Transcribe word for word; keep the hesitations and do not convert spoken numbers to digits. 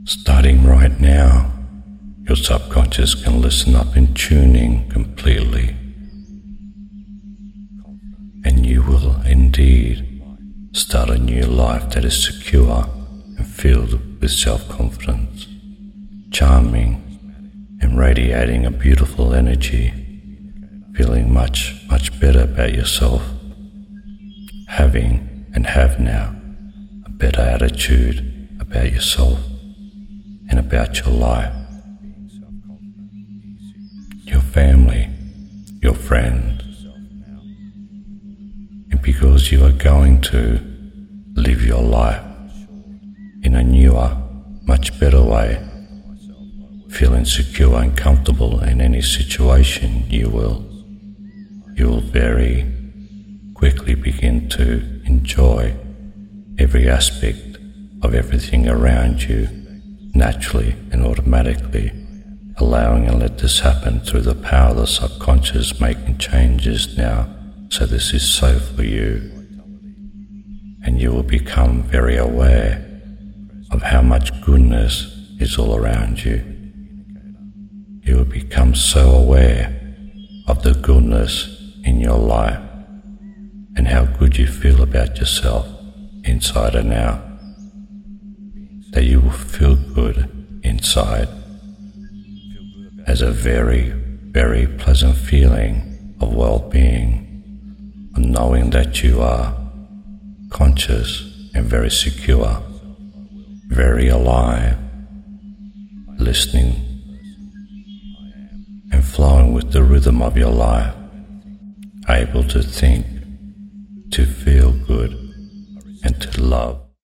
Starting right now, your subconscious can listen up in tuning completely, and you will indeed start a new life that is secure and filled with self-confidence, charming and radiating a beautiful energy, feeling much, much better about yourself, having and have now a better attitude about yourself and about your life, your family, your friends, and because you are going to live your life in a newer, much better way, feeling secure and comfortable in any situation, you will, you will very quickly begin to enjoy every aspect of everything around you naturally and automatically, allowing and let this happen through the power of the subconscious, making changes now so this is so for you, and you will become very aware of how much goodness is all around you. You will become so aware of the goodness in your life and how good you feel about yourself inside and out, that you will feel good inside as a very, very pleasant feeling of well-being, of knowing that you are conscious and very secure, very alive, listening and flowing with the rhythm of your life, able to think, to feel good, and to love.